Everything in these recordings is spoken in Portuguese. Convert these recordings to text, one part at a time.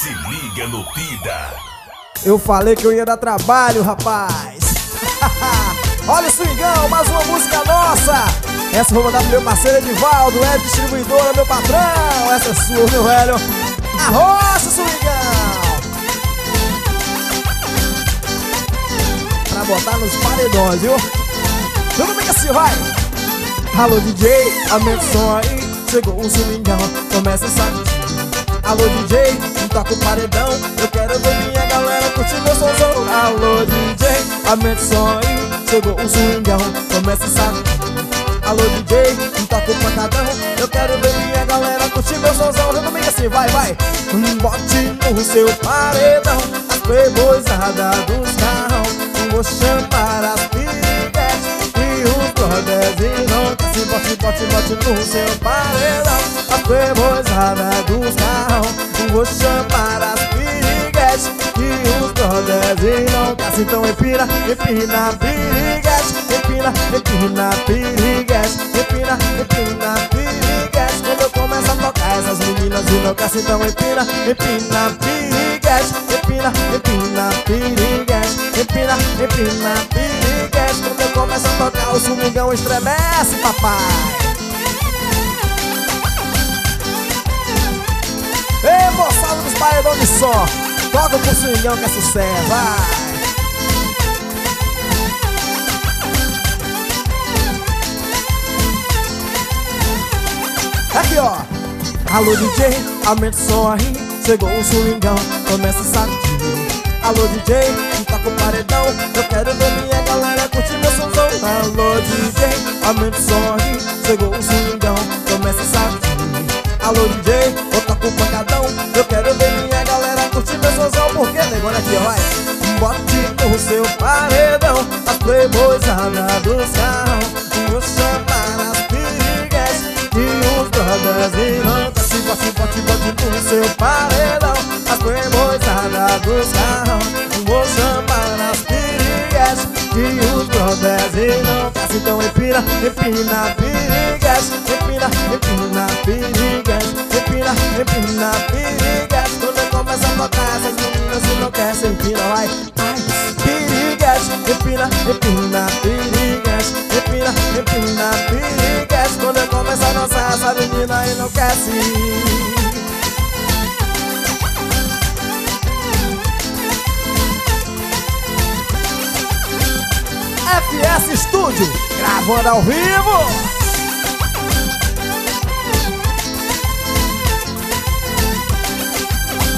Se liga no Pida. Eu falei que eu ia dar trabalho, rapaz. Olha o swingão, mais uma música nossa. Essa eu vou mandar pro meu parceiro Edivaldo, é distribuidora, meu patrão. Essa é sua, meu velho. Arrocha, swingão, pra botar nos paredões, viu? Tudo bem assim, vai. Alô DJ, aumenta o som aí. Chegou o swingão, começa a sacudir. Alô DJ, toca o paredão. Eu quero ver minha galera curtir meu somzão. Alô DJ, aumenta o som aí. Chegou o swingão, começa a sacudir. Alô DJ, toca o pancadão. Eu quero ver minha galera curtir meu somzão. Eu também assim, vai, vai. Bote no seu paredão as playboyzadas dos carrão. Vou chamar as piriguetes e os brothers e não. Bote, bote, bote no seu paredão as playboyzadas dos carrão. Vou chamar as piriguetes e os brothers e não. Então empina, empina piriguete. Empina, empina piriguete. Empina, empina piriguete. Quando eu começo a tocar essas meninas enlouquecem. Então empina, empina piriguete. Empina, empina piriguete. Empina, empina piriguete. Quando eu começo a tocar o swingão estremece, papai. Ei, moçada dos paredões de som, toca pro swingão que é sucesso, vai. Aqui, ó. Alô DJ, aumenta o som aí. Chegou o swingão, começa a sacudir. Alô DJ, toca o paredão. Eu quero ver minha galera curtir meu somzão. Alô DJ, aumenta o som aí. Chegou o swingão, começa a sacudir. Alô DJ, eu toco o pancadão. Eu quero ver minha galera curtir meu somzão. Porque negócio aqui, ó, vai. Bote no seu paredão as playboyzadas dos carrão. Vou chamar as piriguetes e os brothers e não. Bote, bote, bote no seu paredão as playboyzadas dos carrão. Vou chamar as piriguetes e os brothers e não. Então empina, empina piriguetes. Empina, empina piriguetes. Empina, empina piriguetes. Quando eu começo a tocar essas meninas enlouquecem. Empina, vai, vai, piriguetes. Empina, empina piriguetes. Empina, empina piriguetes. Quando eu começo a dançar essa menina enlouquece. FS Studio, gravando ao vivo.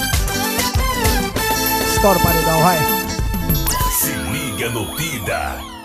Estoura o paredão, vai. Se liga no Pida.